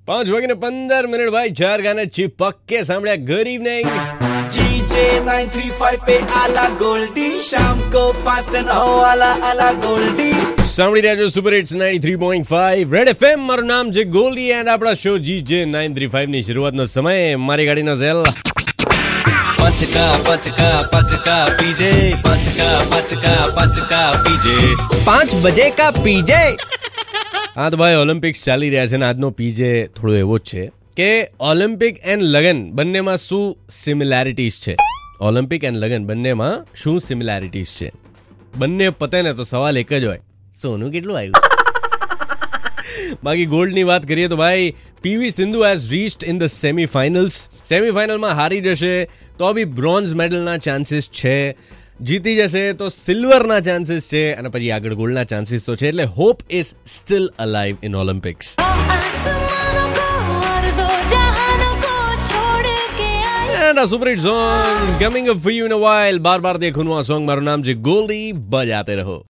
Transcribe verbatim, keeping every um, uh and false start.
પાંચ વાગીને પંદર મિનિટ ભાઈ, ચાર ગાને ચીપક કે સાંભળ્યા. Good evening. GJ nine three five पे आला गोल्डी, शाम को पाँच से नौ आला आला गोल्डी. સાંભળી રહ્યા છો super hits ninety three point five red FM. મારું નામ છે ગોલ્ડી એન્ડ આપણા show GJ nine three five ની શરૂઆતનો સમય. મારી ગાડીનો સેલ પચકા પચકા પચકા પીજે, પચકા પચકા પચકા પીજે, પાંચ બજે કા પીજે. હા તો ભાઈ, ઓલિમ્પિક્સ ચાલી રહ્યા છે ને આજનો પીજે થોડો એવો જ છે કે ઓલિમ્પિક એન્ડ લગન બંનેમાં શું સિમિલેરિટીઝ છે. ઓલિમ્પિક એન્ડ લગન બંનેમાં શું સિમિલેરિટીઝ છે? બંને પતે ને તો સવાલ એક જ હોય, સોનું કેટલું આવ્યું? બાકી ગોલ્ડની વાત કરીએ તો ભાઈ, PV Sindhu has reached in the semifinals. સેમીફાઇનલમાં હારી જશે તો બી બ્રોન્ઝ મેડલના ચાન્સીસ છે, જીતી જશે તો સિલ્વરના ચાન્સીસ છે, અને પછી આગળ ગોલ્ડના ચાન્સીસ તો છે. એટલે hope is still alive in Olympics. And a super hit song coming up for you in a while. बार बार देखो નું આ સોંગ. મારું નામ છે ગોલ્ડી. બજાતે રહો.